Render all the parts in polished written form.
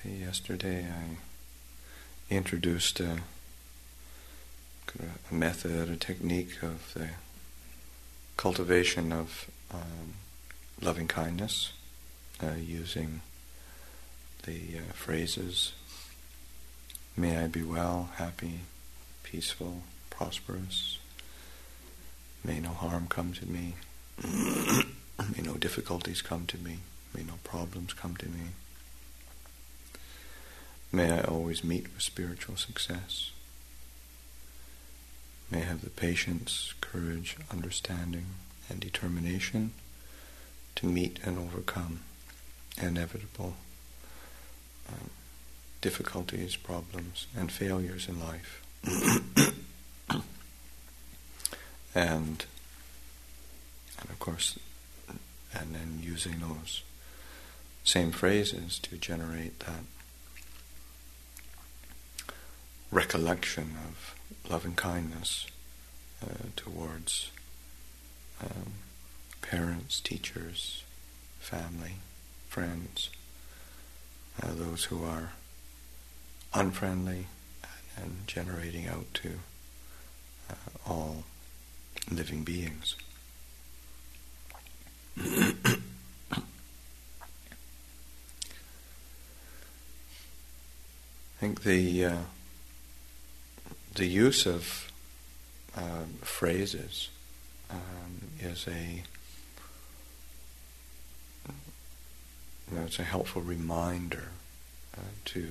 Yesterday I introduced a method, a technique of the cultivation of loving kindness using the phrases, may I be well, happy, peaceful, prosperous, may no harm come to me, may no difficulties come to me, may no problems come to me. May I always meet with spiritual success. May I have the patience, courage, understanding, and determination to meet and overcome inevitable difficulties, problems, and failures in life. and of course, and then using those same phrases to generate that recollection of loving kindness towards parents, teachers, family, friends, those who are unfriendly, and generating out to all living beings. I think the use of phrases is it's a helpful reminder to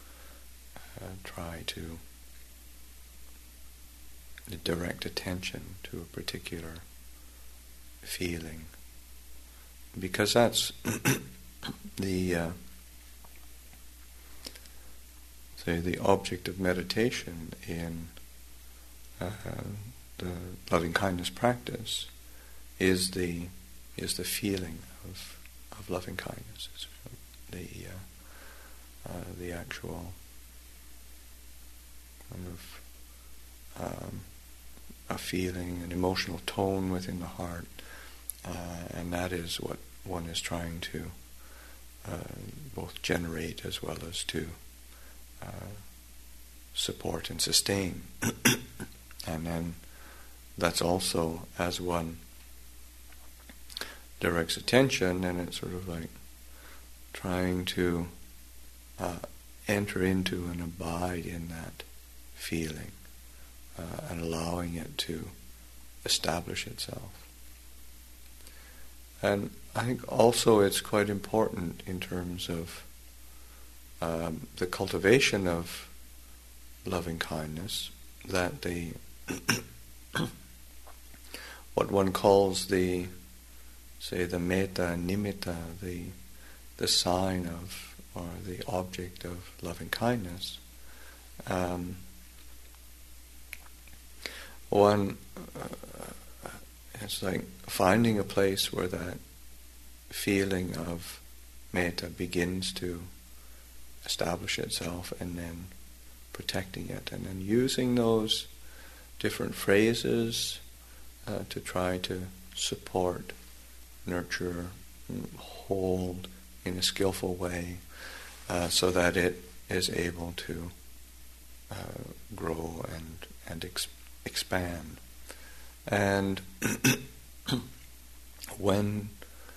try to direct attention to a particular feeling, because that's the object of meditation in the loving kindness practice is the feeling of loving kindness. It's the actual kind of a feeling, an emotional tone within the heart, and that is what one is trying to both generate as well as to support and sustain. And then that's also, as one directs attention, and it's sort of like trying to enter into and abide in that feeling and allowing it to establish itself. And I think also it's quite important in terms of the cultivation of loving kindness that what one calls the metta nimitta, the sign of, or the object of loving kindness, one it's like finding a place where that feeling of metta begins to establish itself, and then protecting it, and then using those different phrases to try to support, nurture, hold in a skillful way, so that it is able to grow and expand. And when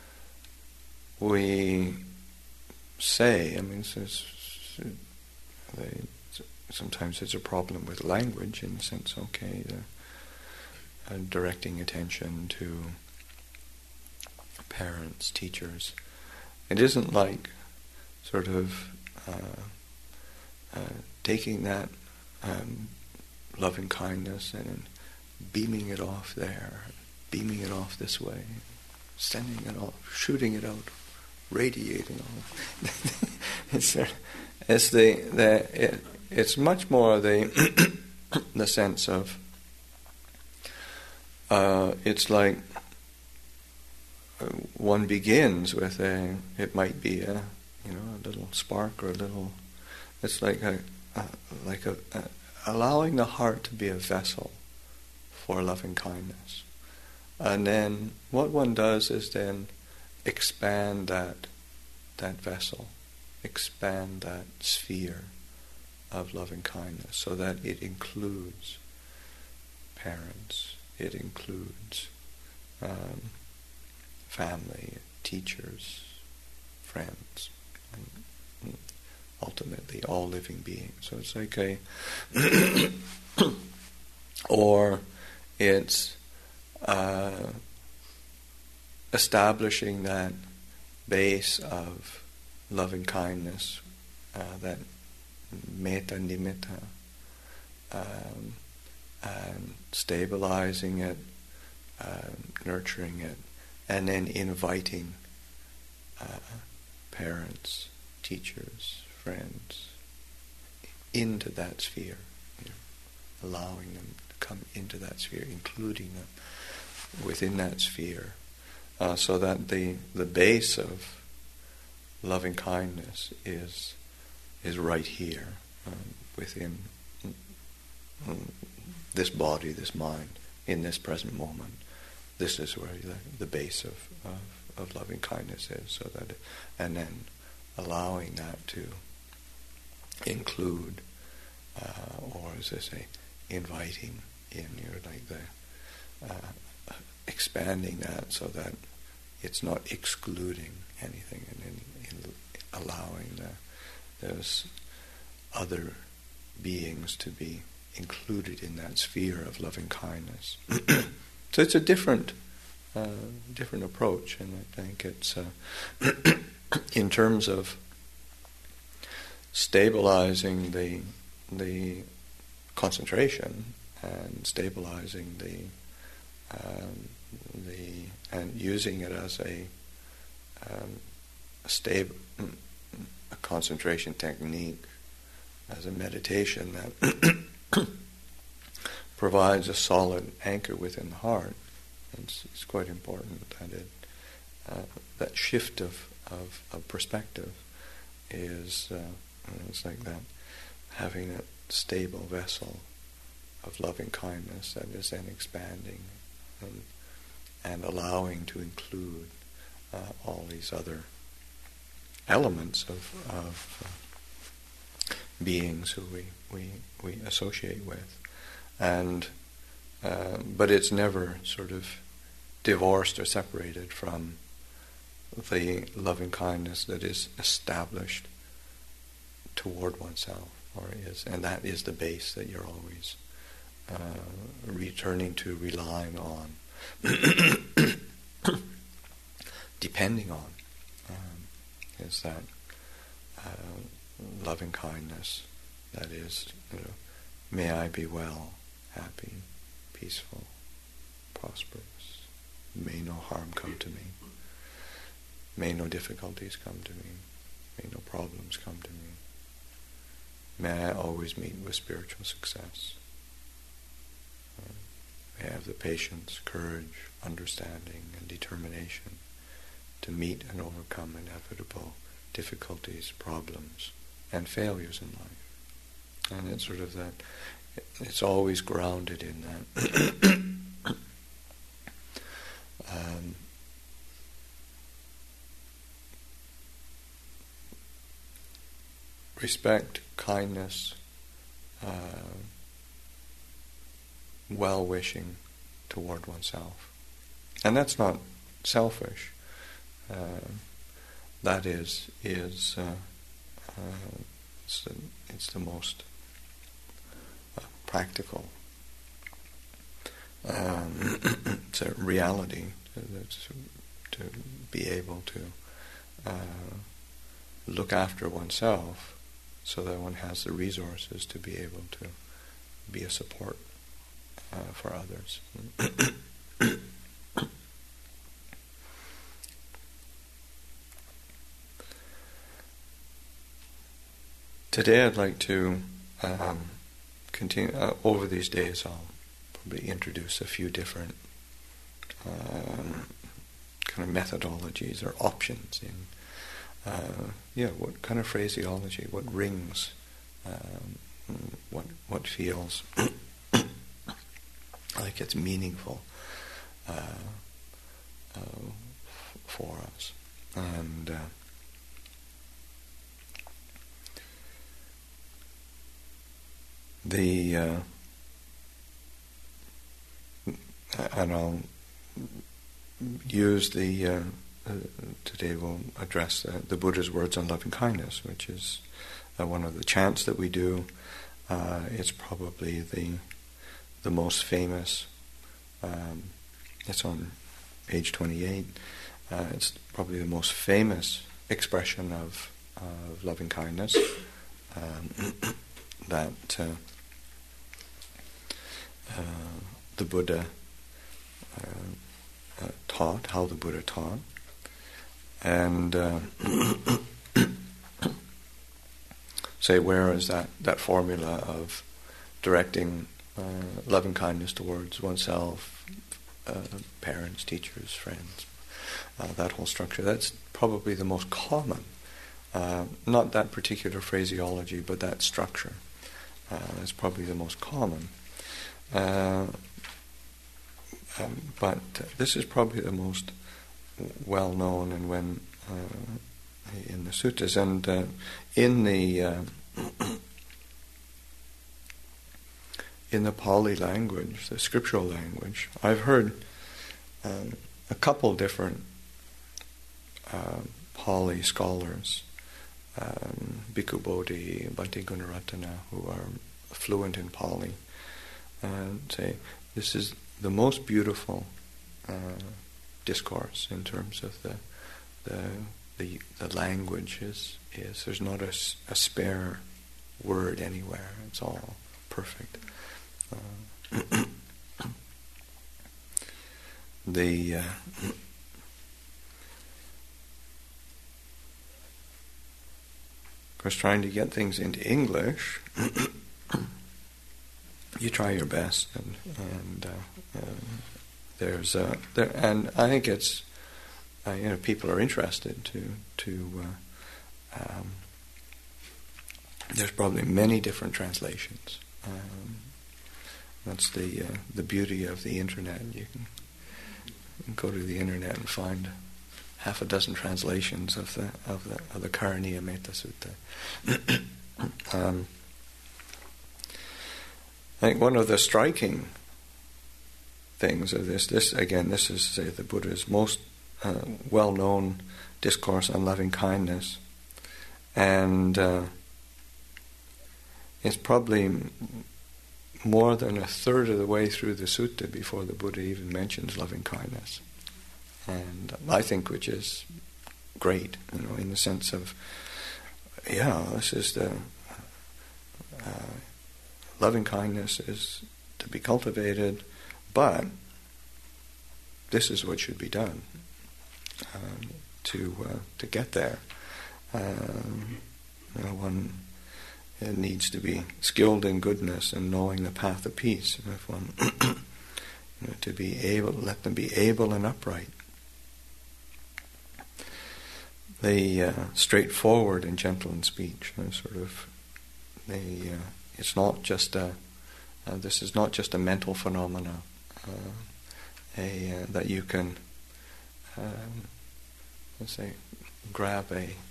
we say, sometimes it's a problem with language, in the sense, directing attention to parents, teachers. It isn't like sort of taking that loving kindness and beaming it off there, beaming it off this way, sending it off, shooting it out, radiating off. It's much more the the sense of it's like one begins with it might be a little spark or a little. It's like allowing the heart to be a vessel for loving kindness, and then what one does is then expand that vessel expand that sphere of loving kindness so that it includes parents, it includes family, teachers, friends, and ultimately all living beings. So it's like or it's establishing that base of loving kindness, that metta nimitta, and stabilizing it, nurturing it, and then inviting parents, teachers, friends into that sphere, allowing them to come into that sphere, including them within that sphere, so that the base of loving kindness is right here, within this body, this mind, in this present moment. This is where the base of loving kindness is, so that and then allowing that to include, or as I say, inviting in, like the expanding that so that it's not excluding anything, and in allowing those other beings to be included in that sphere of loving kindness. So it's a different approach, and I think it's in terms of stabilizing the concentration and stabilizing the and using it as a concentration technique, as a meditation that provides a solid anchor within the heart. It's quite important that that shift of perspective is it's like that, having that stable vessel of loving kindness that is then expanding and allowing to include all these other elements of beings who we associate with, and but it's never sort of divorced or separated from the loving kindness that is established toward oneself, and that is the base that you're always returning to, relying on, depending on, is that loving kindness that is, may I be well, happy, peaceful, prosperous, may no harm come to me, may no difficulties come to me, may no problems come to me, may I always meet with spiritual success. May I have the patience, courage, understanding, and determination to meet and overcome inevitable difficulties, problems, and failures in life. And it's sort of that, it's always grounded in that. Respect, kindness, well-wishing toward oneself. And that's not selfish. That is it's the most practical it's a reality to be able to look after oneself so that one has the resources to be able to be a support for others. Today I'd like to continue, over these days I'll probably introduce a few different kind of methodologies or options in what kind of phraseology, what rings, what feels like it's meaningful for us. And and I'll use today we'll address the Buddha's words on loving kindness, which is one of the chants that we do. It's probably the most famous. It's on page 28. It's probably the most famous expression of loving kindness that the Buddha taught, how the Buddha taught. And say, where is that formula of directing loving kindness towards oneself, parents, teachers, friends, that whole structure? That's probably the most common. Not that particular phraseology, but that structure. That's probably the most common. But this is probably the most well known, and when in the suttas and in the Pali language, the scriptural language, I've heard a couple different Pali scholars, Bhikkhu Bodhi, Bhante Gunaratana, who are fluent in Pali, say this is the most beautiful discourse in terms of the language is there's not a spare word anywhere. It's all perfect. Of course, trying to get things into English, you try your best, and and I think it's people are interested to there's probably many different translations. That's the beauty of the internet. You can go to the internet and find half a dozen translations of the Karaniya Metta Sutta. I think one of the striking things of this is, say, the Buddha's most well-known discourse on loving kindness, and it's probably more than a third of the way through the sutta before the Buddha even mentions loving kindness. And I think which is great, in the sense of, this is the loving kindness is to be cultivated, but this is what should be done to get there. One needs to be skilled in goodness and knowing the path of peace. If one, to be able, let them be able and upright. Straightforward and gentle in speech. It's not just this is not just a mental phenomena that you can let's say grab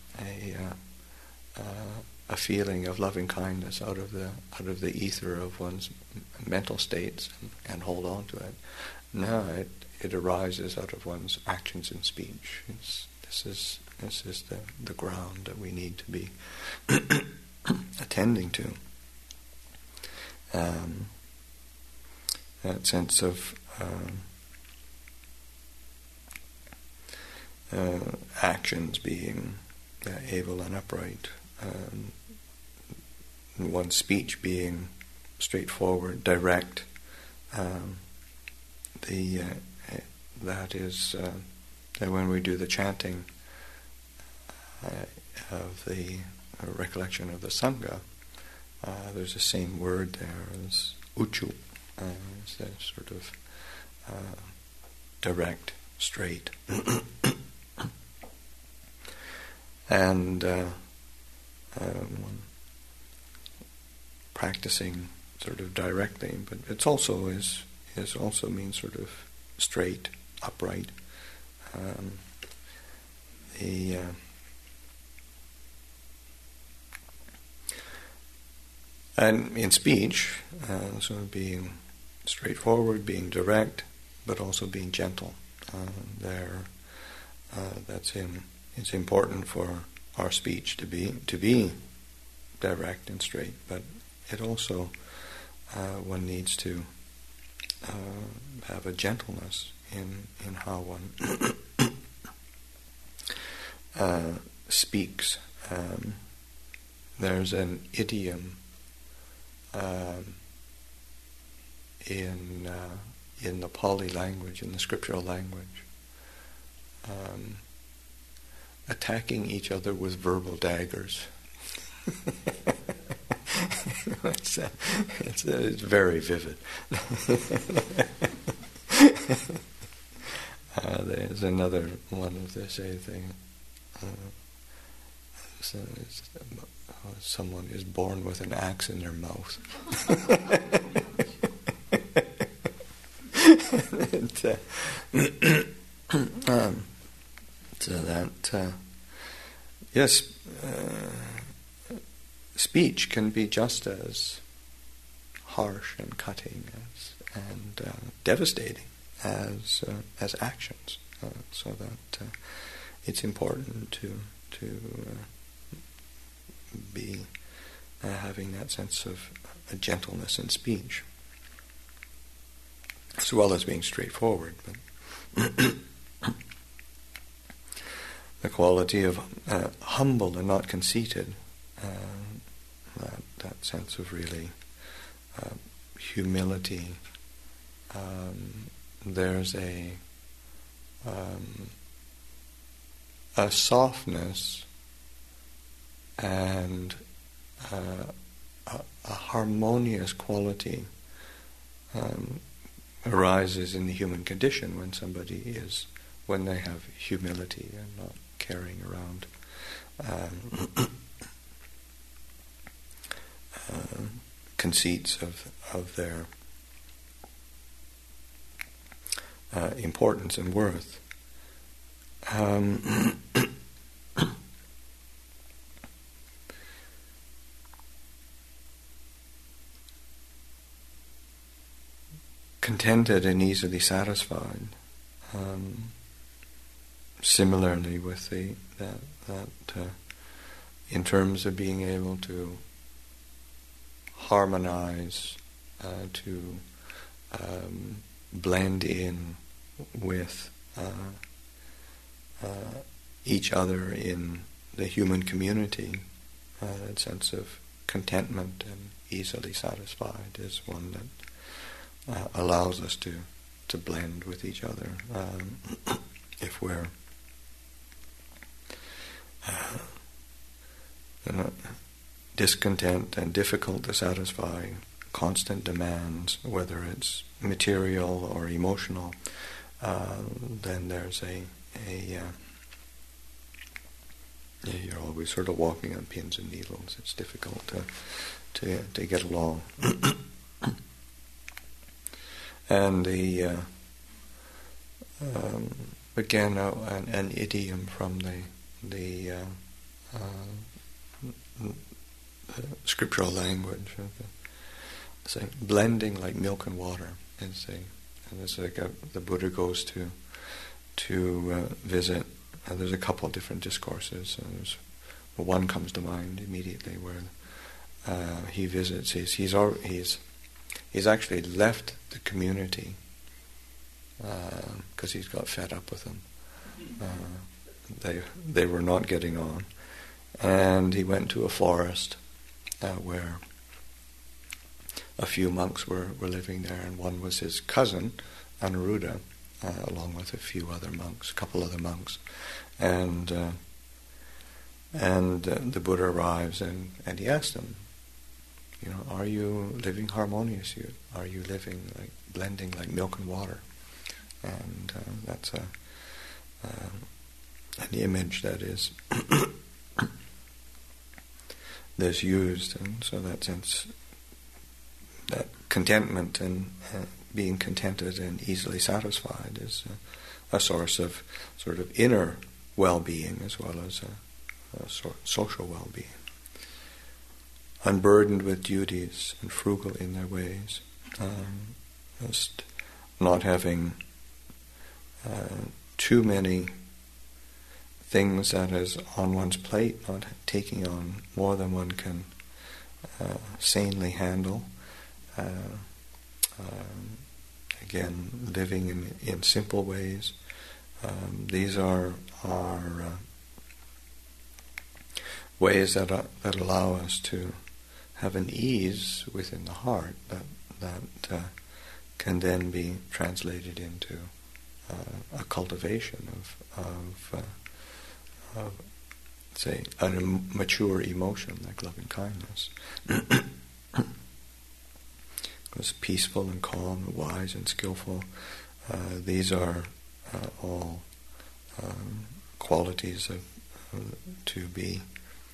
a feeling of loving kindness out of the ether of one's mental states and hold on to it. No, it arises out of one's actions and speech. This is the ground that we need to be attending to. That sense of actions being able and upright, one's speech being straightforward, direct. That is that when we do the chanting of the recollection of the Sangha, there's the same word there as uchu. It's a sort of direct, straight. And practicing sort of directly, but it's also is also means sort of straight, upright. And in speech, so being straightforward, being direct, but also being gentle. It's important for our speech to be direct and straight, but it also one needs to have a gentleness in how one speaks. There's an idiom in the Pali language, in the scriptural language, attacking each other with verbal daggers. It's very vivid. There's another one of the same thing. Someone is born with an axe in their mouth. Yes, speech can be just as harsh and cutting and devastating as actions. So that it's important to be having that sense of a gentleness in speech, as well as being straightforward. But the quality of humble and not conceited, that sense of really humility. There's a softness and a harmonious quality arises in the human condition when they have humility and not carrying around conceits of their importance and worth. Contented and easily satisfied. Similarly, with that in terms of being able to harmonize, to blend in with each other in the human community, that sense of contentment and easily satisfied is one that allows us to blend with each other. If we're discontent and difficult to satisfy, constant demands, whether it's material or emotional, then there's you're always sort of walking on pins and needles. It's difficult to get along. And again, an idiom from the scriptural language, say blending like milk and water. And it's like the Buddha goes to visit. There's a couple of different discourses. One comes to mind immediately where he visits. He's actually left the community because he's got fed up with them. They were not getting on, and he went to a forest where a few monks were living there, and one was his cousin, Anuruddha, along with a couple other monks, and the Buddha arrives and he asks them, are you living harmoniously? Are you living blending like milk and water? And that's an image that is that's used, and so that sense, that contentment and being contented and easily satisfied is a source of sort of inner well-being as well as social well-being. unburdened with duties and frugal in their ways. Just not having too many things that is on one's plate, not taking on more than one can sanely handle. Again, living in simple ways. These are ways that allow us to have an ease within the heart that can then be translated into a cultivation of say, a mature emotion like loving kindness. Because peaceful and calm, and wise and skillful, these are all qualities to be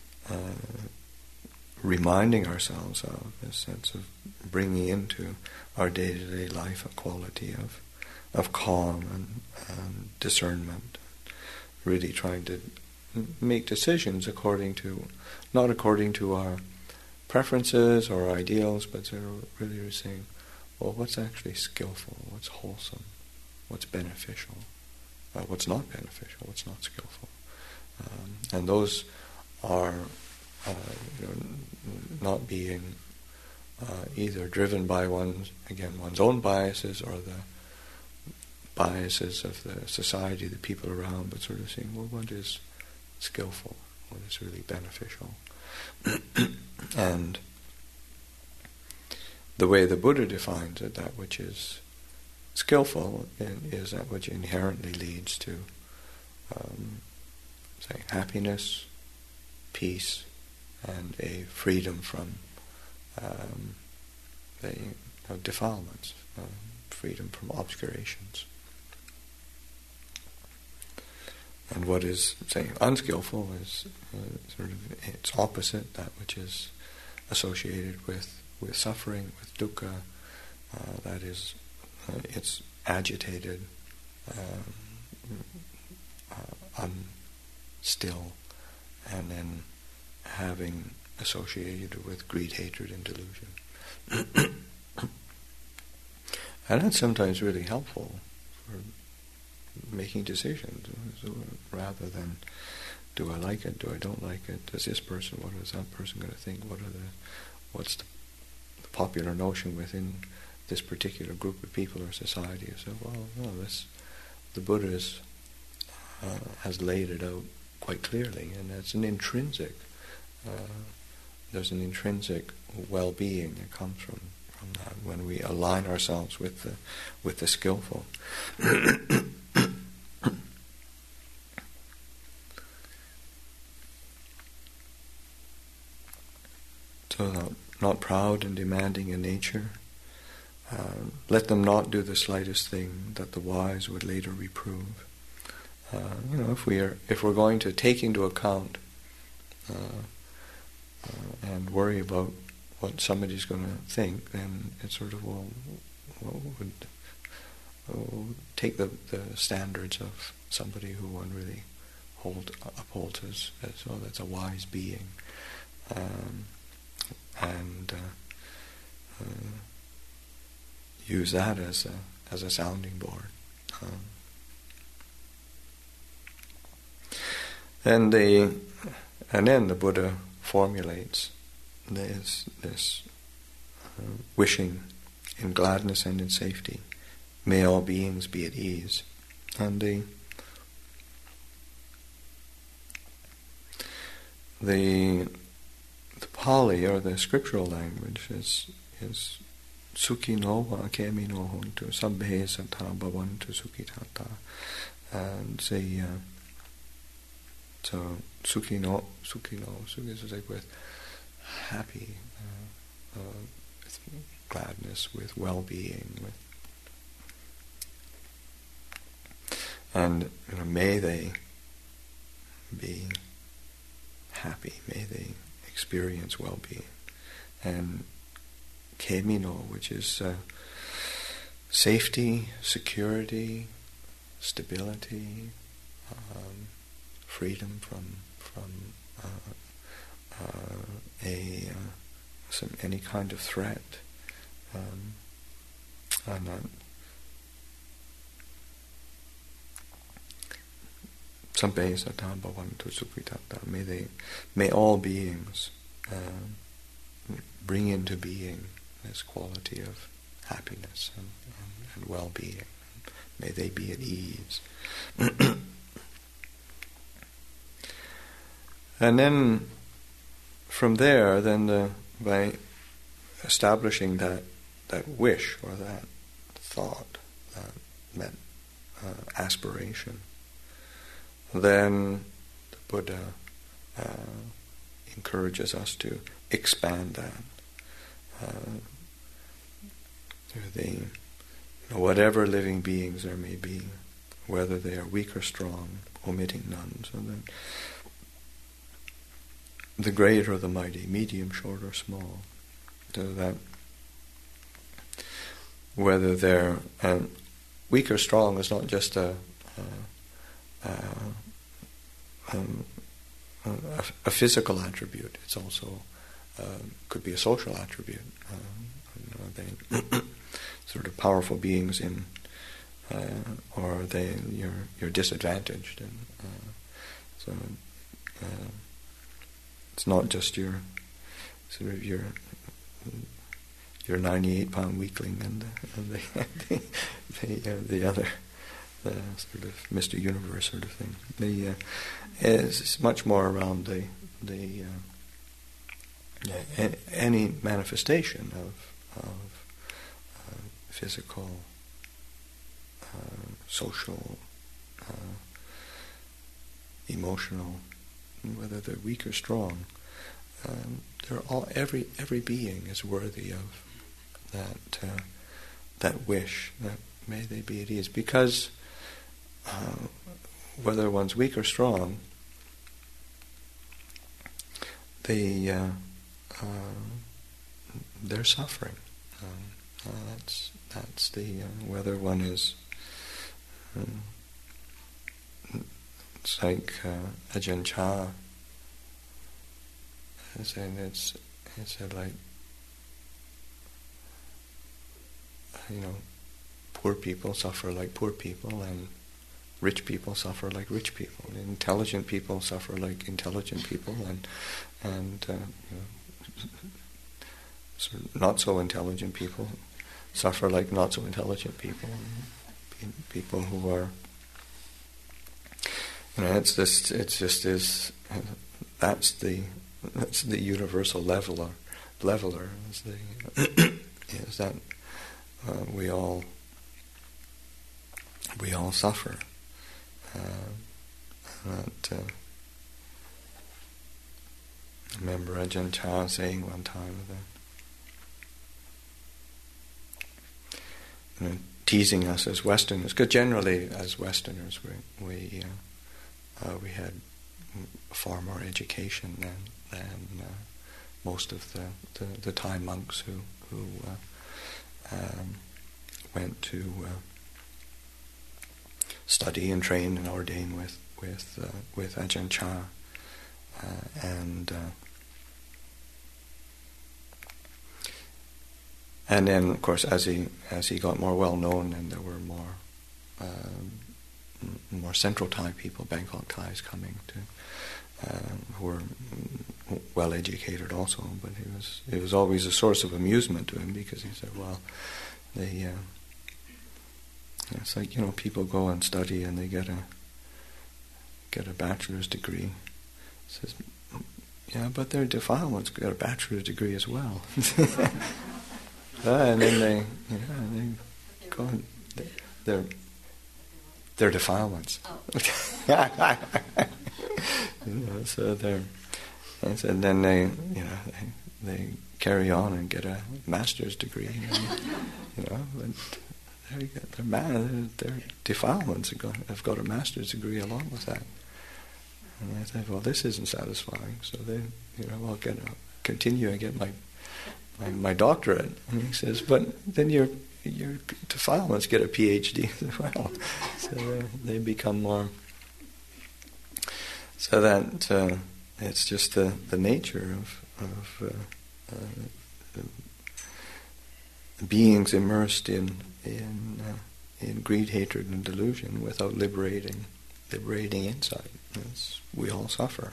reminding ourselves of, a sense of bringing into our day-to-day life a quality of calm and discernment, really trying to make decisions not according to our preferences or ideals, but really saying, well, what's actually skillful, what's wholesome, what's beneficial, what's not beneficial, what's not skillful. And those are not being either driven by one's own biases or the biases of the society, the people around, but sort of saying, well, what is skillful, what is really beneficial. And the way the Buddha defines it, that which is skillful is that which inherently leads to, say, happiness, peace, and a freedom from the defilements, freedom from obscurations. And what is, say, unskillful is sort of its opposite, that which is associated with suffering, with dukkha, that is, it's agitated, unstill, and then having associated with greed, hatred, and delusion. And that's sometimes really helpful for making decisions, so rather than do I like it, do I don't like it, does this person, what is that person going to think, what's the popular notion within this particular group of people or society. So, well, no, the Buddha has laid it out quite clearly, and it's an intrinsic, there's an intrinsic well-being that comes from that when we align ourselves with the skillful. So not proud and demanding in nature. Let them not do the slightest thing that the wise would later reprove. If we're going to take into account and worry about what somebody's going to think, then it's sort of, we'll take the standards of somebody who one really upholds as well, that's a wise being, and use that as a sounding board. And then the Buddha formulates this wishing in gladness and in safety. May all beings be at ease. And the Pali, or the scriptural language, is Sukhino va kemino hontu sabbe sattha bhavantu sukhitata. And so Sukhino is like with happy, with gladness, with well-being, and may they be happy, may they experience well-being. And Kemino, which is safety, security, stability, freedom from any kind of threat. And Sampe Satan Bhavantu Sukhitatta. May all beings bring into being this quality of happiness and well-being. May they be at ease. And then from there, by establishing that wish or that thought, that aspiration, then the Buddha encourages us to expand that through whatever living beings there may be, whether they are weak or strong, omitting none. So that the great or the mighty, medium, short or small, so that whether they're weak or strong is not just a physical attribute. It's also could be a social attribute. They sort of powerful beings or you're disadvantaged, and so it's not just your 98-pound weakling and the other, the sort of Mr. Universe sort of thing. It's much more around any manifestation of physical, social, emotional, whether they're weak or strong. They're all every being is worthy of that wish, that may they be at ease, because whether one's weak or strong, they're suffering. That's the whether one is. It's like Ajahn Chah said. It's like, poor people suffer like poor people, and rich people suffer like rich people, and intelligent people suffer like intelligent people, and sort of not so intelligent people suffer like not so intelligent people, people who are. It's just this. That's the universal leveler. Is that we all suffer. I remember Ajahn Chah saying one time that, teasing us as Westerners, because generally as Westerners we had far more education than most of the Thai monks who went to study and train and ordain with Ajahn Chah, and then of course as he got more well known, and there were more Central Thai people, Bangkok Thais, coming to who were well educated also, but it was always a source of amusement to him, because he said, well, it's like, people go and study and they get a bachelor's degree. He says, yeah, but their defilements got a bachelor's degree as well. And then they go and they're defilements. Oh. So and then they carry on and get a master's degree. But their defilements have got a master's degree along with that. And I said, well, this isn't satisfying. So then, I'll continue and get my doctorate. And he says, but then your defilements get a PhD as well. So they become more. So that it's just the nature of beings immersed in greed, hatred, and delusion without liberating insight. We all suffer.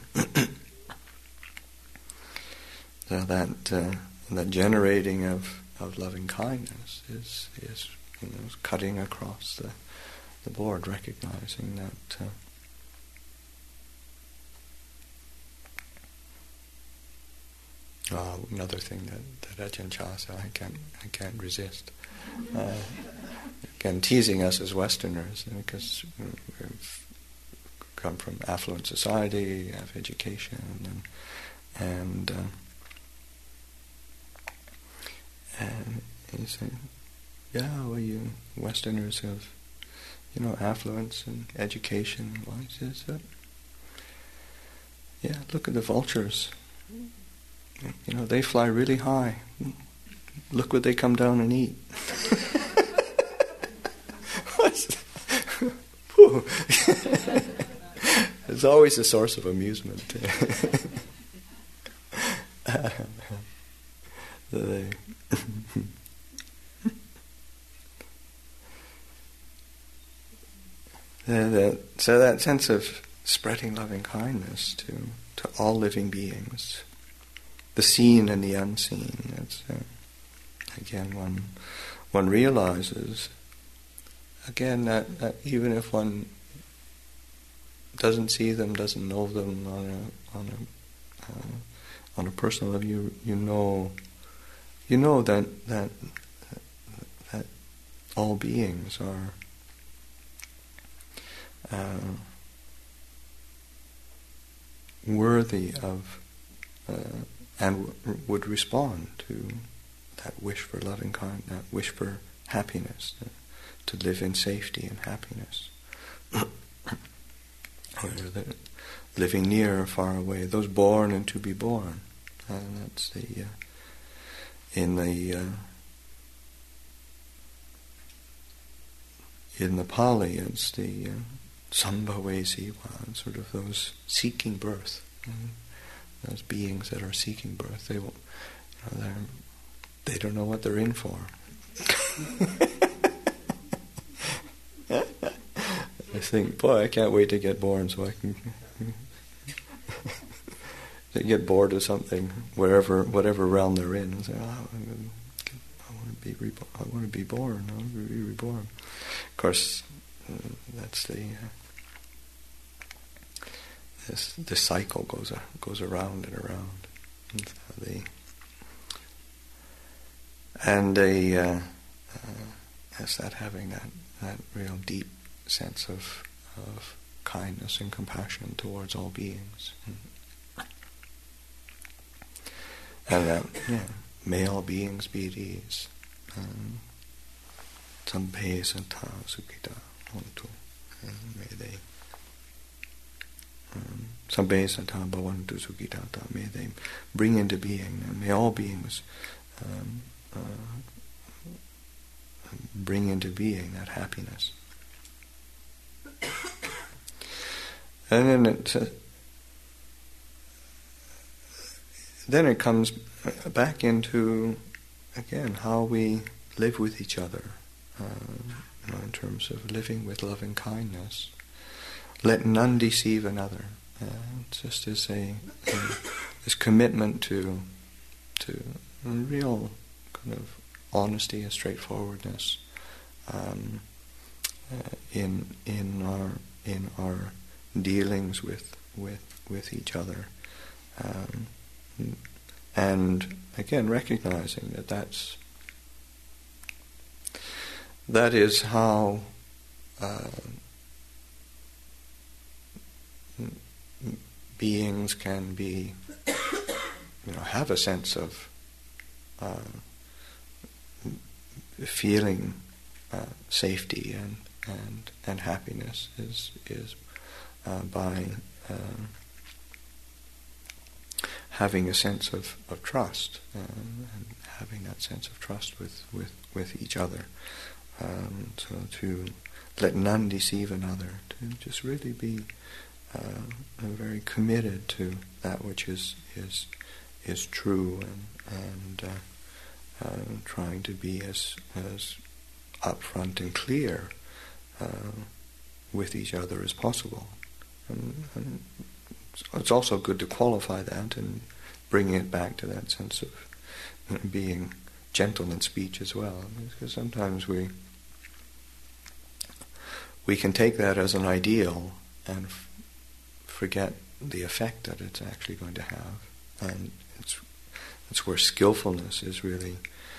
So that generating of loving kindness is cutting across the board, recognizing that another thing that Ajahn Chah said, I can't resist. Again, teasing us as Westerners, because we've come from affluent society, have education, and he said, yeah, well, you Westerners have, affluence and education. Well, he says that, yeah, look at the vultures. They fly really high. Look what they come down and eat. It's always a source of amusement. So that sense of spreading loving kindness to all living beings, the seen and the unseen. It's, again, one realizes, again, that even if one doesn't see them, doesn't know them on a personal level, you know that all beings are worthy of and would respond to that wish for loving kindness, that wish for happiness, to live in safety and happiness. Whether they're living near or far away, those born and to be born. And that's in the Pali, it's the Sambhave Siva, sort of those seeking birth. Those beings that are seeking birth, they don't know what they're in for. I think, boy, I can't wait to get born so I can they get bored of something, whatever realm they're in, and say, I want to be reborn. I want to be born. I want to be reborn. Of course, that's the cycle goes around and around. As that having that real deep sense of kindness and compassion towards all beings. And that, may all beings be at ease. Sambhe Santa Sukhita Hontu. May they Sambhe Santa Bhavantu Sukhitata. May they bring into being, and may all beings bring into being that happiness. And then it comes back into, again, how we live with each other, in terms of living with loving kindness. Let none deceive another. Just as this commitment to real kind of honesty and straightforwardness in our dealings with each other, and again recognizing that is how beings can be, have a sense of feeling safety and happiness is by having a sense of trust, and having that sense of trust with each other. So to let none deceive another, to just really be very committed to that which is true, trying to be as upfront and clear with each other as possible. And it's also good to qualify that and bring it back to that sense of being gentle in speech as well. Because sometimes we can take that as an ideal and forget the effect that it's actually going to have. And it's where skillfulness is really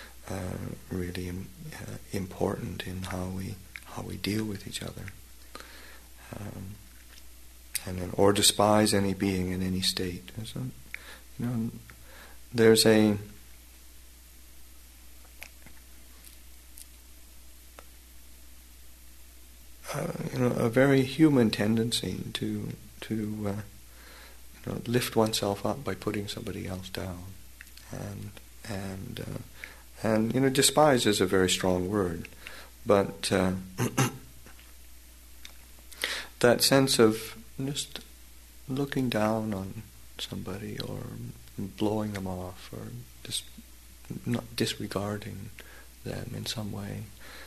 important in how we deal with each other, or despise any being in any state. So, there's a very human tendency to lift oneself up by putting somebody else down, and despise is a very strong word, but that sense of just looking down on somebody or blowing them off or just not disregarding them in some way,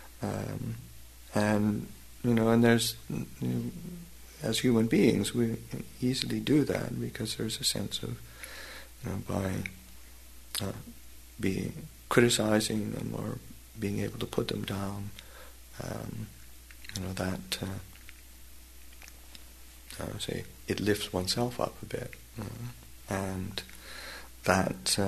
and there's as human beings we easily do that because there's a sense of by being criticizing them or being able to put them down, that say it lifts oneself up a bit, and that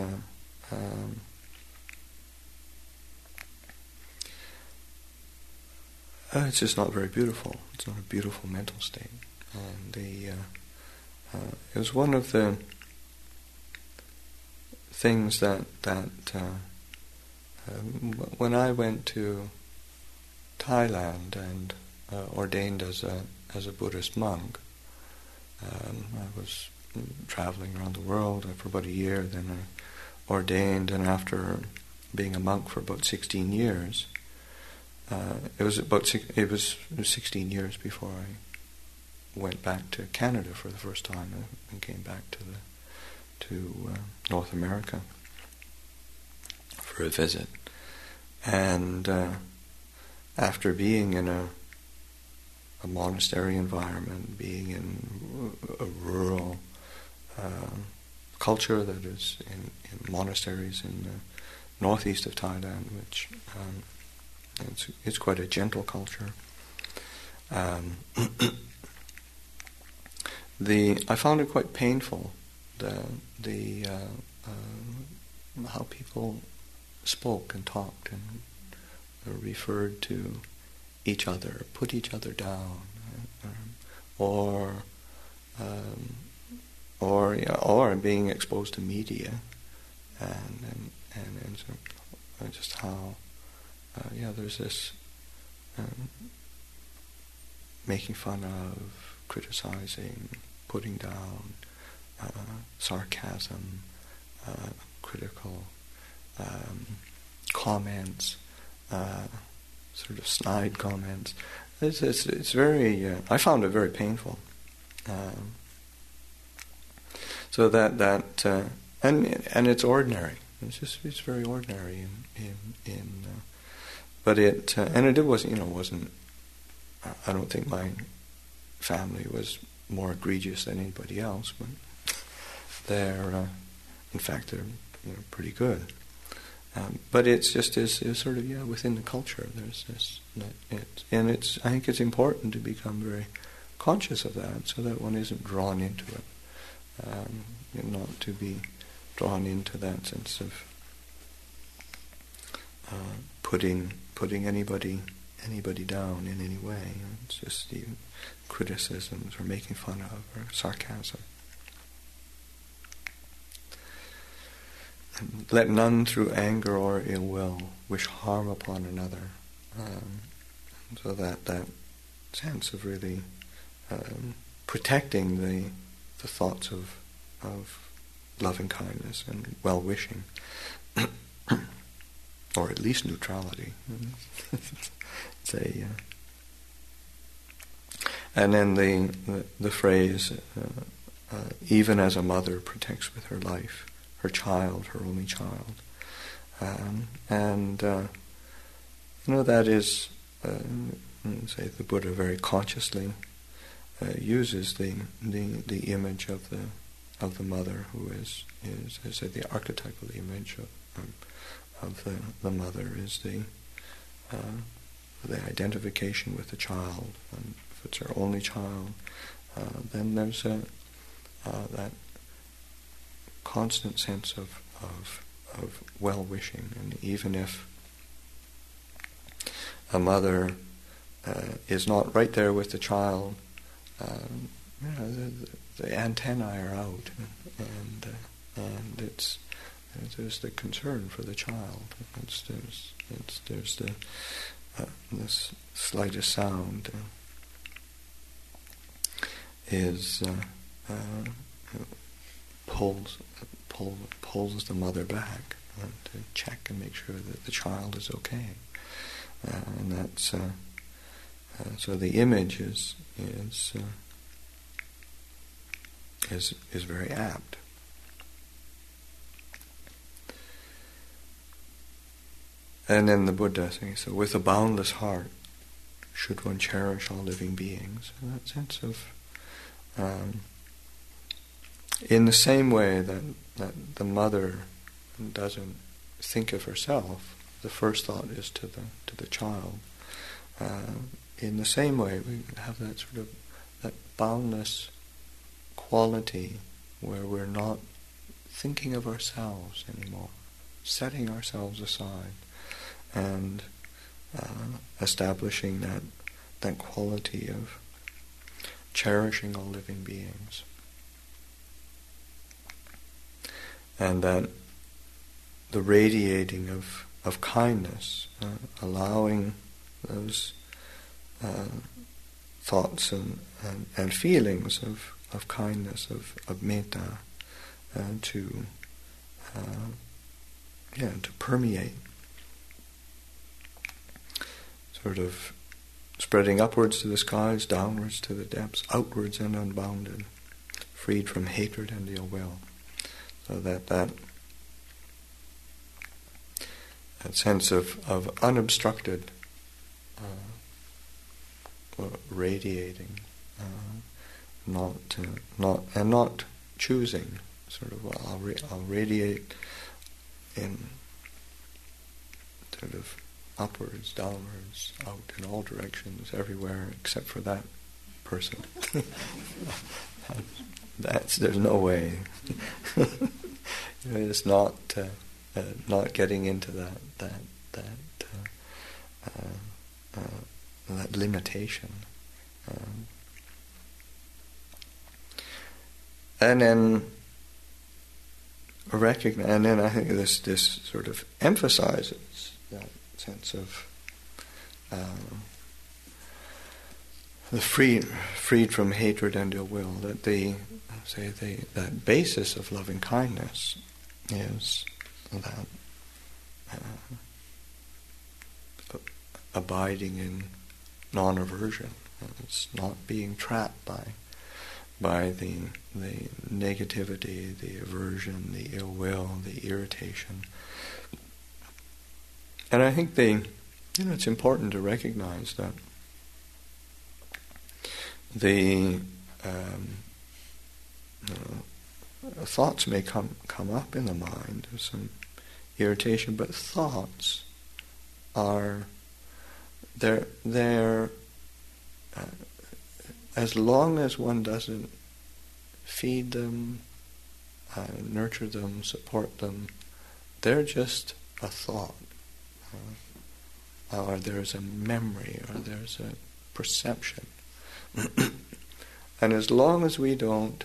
it's just not very beautiful. It's not a beautiful mental state. And it was one of the things that when I went to Thailand and ordained as a Buddhist monk, I was traveling around the world for about a year. Then I ordained, and after being a monk for about 16 years. It was 16 years before I went back to Canada for the first time and came back to North America for a visit. And after being in a monastery environment, being in a rural culture that is in monasteries in the northeast of Thailand, which it's quite a gentle culture. I found it quite painful how people spoke and talked and referred to each other, put each other down, or being exposed to media, and so just how. There's this making fun of, criticizing, putting down, sarcasm, critical comments, sort of snide comments. It's very. I found it very painful. So that and it's ordinary. It's very ordinary but it wasn't. I don't think my family was more egregious than anybody else, but they're pretty good. But it's just is sort of within the culture. There's this, and I think it's important to become very conscious of that, so that one isn't drawn into it, not to be drawn into that sense of putting anybody down in any way. It's just the criticisms or making fun of or sarcasm. And let none through anger or ill will wish harm upon another. So that sense of really protecting the thoughts of loving kindness and well-wishing. Or at least neutrality. And then the phrase, even as a mother protects with her life her child, her only child. That is, say, the Buddha very consciously uses the image of the mother, who is I say, the archetypal image of the mother is the identification with the child. And if it's her only child, then there's that constant sense of well-wishing. And even if a mother is not right there with the child, the antennae are out, and there's the concern for the child. There's this slightest sound pulls the mother back to check and make sure that the child is okay, and that's so the image is very apt. And then the Buddha says, so with a boundless heart should one cherish all living beings. In that sense of, in the same way that the mother doesn't think of herself, the first thought is to the child. In the same way, we have that sort of that boundless quality where we're not thinking of ourselves anymore, setting ourselves aside, and establishing that quality of cherishing all living beings. And that the radiating of kindness, allowing those thoughts and feelings of kindness, of metta, to permeate, sort of spreading upwards to the skies, downwards to the depths, outwards and unbounded, freed from hatred and ill will. So that sense of unobstructed radiating, not choosing. Sort of, I'll radiate in sort of upwards, downwards, out in all directions, everywhere except for that person. There's no way. It's not getting into that limitation. And then recognize, and then I think this sort of emphasizes that sense of the freed from hatred and ill will. That that basis of loving kindness is that abiding in non-aversion. It's not being trapped by the negativity, the aversion, the ill will, the irritation. And I think it's important to recognize that the thoughts may come up in the mind of some irritation, but thoughts are they're as long as one doesn't feed them, nurture them, support them, they're just a thought, or there's a memory, or there's a perception. And as long as we don't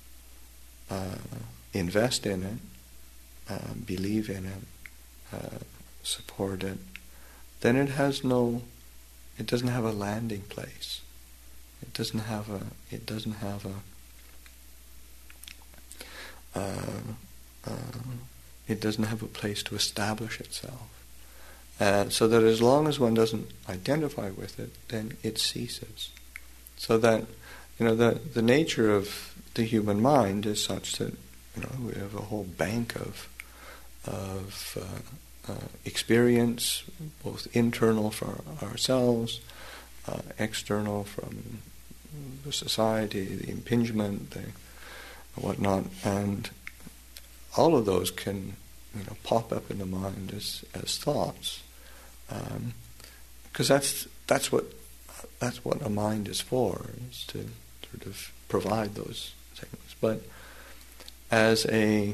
invest in it, believe in it, support it, then it doesn't have a landing place. It doesn't have a place to establish itself. So that as long as one doesn't identify with it, then it ceases. So that the nature of the human mind is such that we have a whole bank of experience, both internal for ourselves, external from the society, the impingement, the whatnot, and all of those can pop up in the mind as thoughts, because that's what a mind is for, is to sort of provide those things. But as a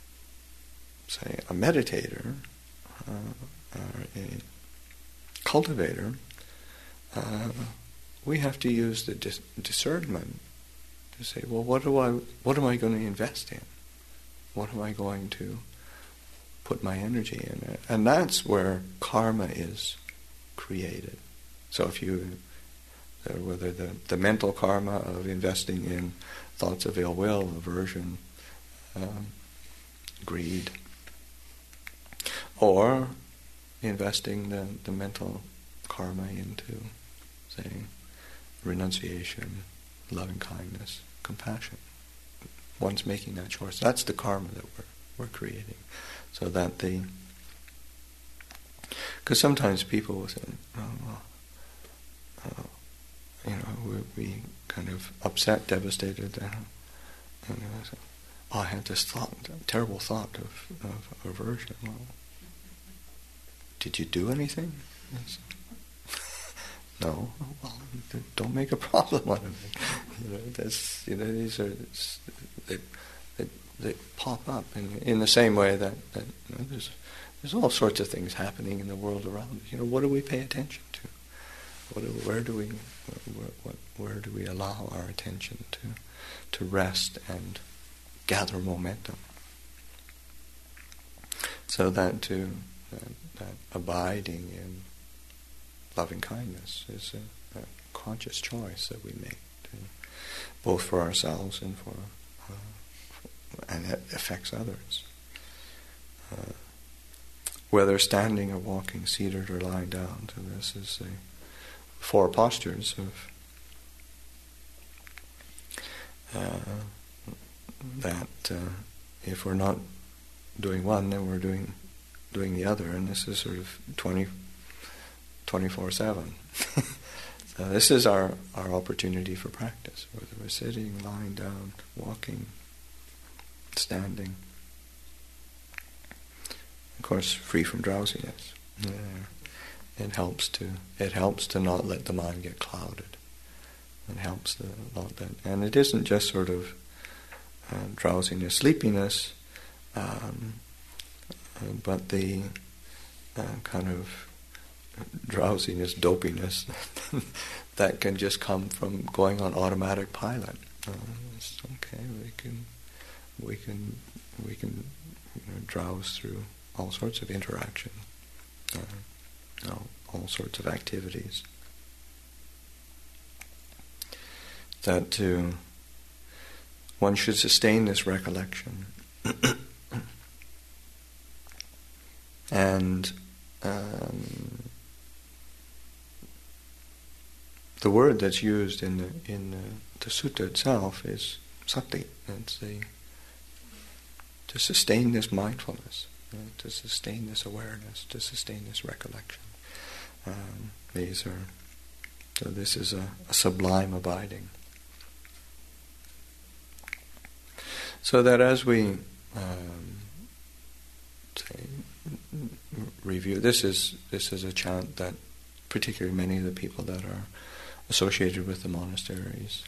meditator or a cultivator, we have to use the discernment to say, well, what am I going to invest in? What am I going to put my energy in? And that's where karma is created. So if whether the mental karma of investing in thoughts of ill will, aversion, greed, or investing the mental karma into, say, renunciation, loving kindness, compassion. One's making that choice. That's the karma that we're creating. So that because sometimes people will say, we kind of upset, devastated, I had this terrible thought of aversion. Well, did you do anything? Yes. No. Well, don't make a problem out of it. These are they pop up in the same way that there's all sorts of things happening in the world around us. What do we pay attention to? Where do we allow our attention to rest and gather momentum? So that that abiding in loving kindness is a conscious choice that we make, both for ourselves and and it affects others. Whether standing or walking, seated or lying down. So this is the 4 postures of that. If we're not doing one, then we're doing the other, and this is sort of 24/7. So this is our opportunity for practice, whether we're sitting, lying down, walking, standing. Of course, free from drowsiness. It helps to not let the mind get clouded. It helps to not let, and it isn't just sort of drowsiness, sleepiness, but the kind of drowsiness, dopiness that can just come from going on automatic pilot. It's okay. We can drowse through all sorts of interaction, all sorts of activities. That one should sustain this recollection, and the word that's used in the sutta itself is sati. It's to sustain this mindfulness, to sustain this awareness, to sustain this recollection. So this is a sublime abiding. So that as we review, this is a chant that particularly many of the people that are associated with the monasteries,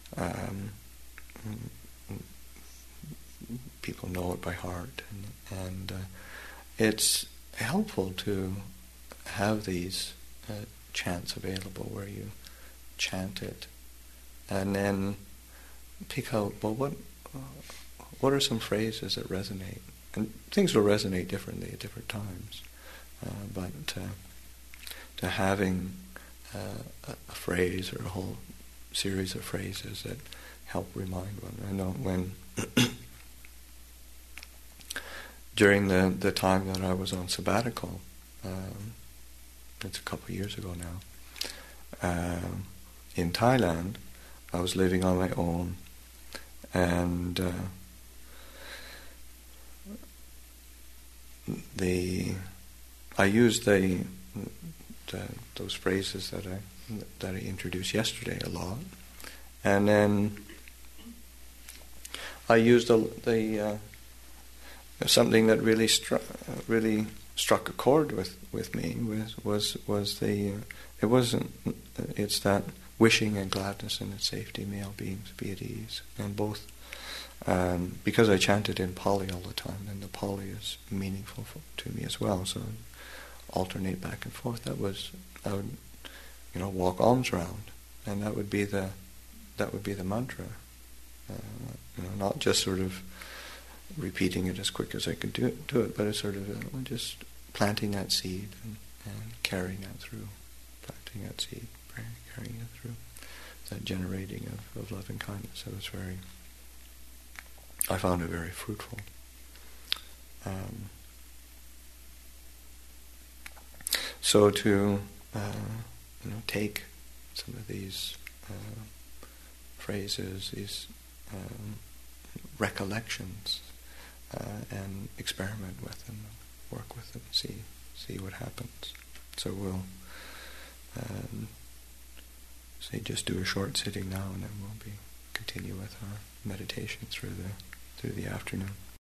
people know it by heart, and it's helpful to have these chants available where you chant it and then pick out, well, what are some phrases that resonate? And things will resonate differently at different times, but to having a phrase or a whole series of phrases that help remind one. I know when during the time that I was on sabbatical, it's a couple of years ago now, in Thailand, I was living on my own, and I use those phrases that I introduced yesterday a lot, and then I used something that really struck a chord with me it's that wishing and gladness and its safety may all beings be at ease, and both. Because I chanted in Pali all the time, and the Pali is meaningful to me as well, so I'd alternate back and forth. I would, walk alms round, and that would be the mantra. Not just sort of repeating it as quick as I could do it, but it's sort of just planting that seed and carrying that through, planting that seed, carrying it through, that generating of love and kindness. So I found it very fruitful. So to take some of these phrases, these recollections, and experiment with them, work with them, see what happens. So we'll say just do a short sitting now, and then we'll continue with our meditation through the afternoon.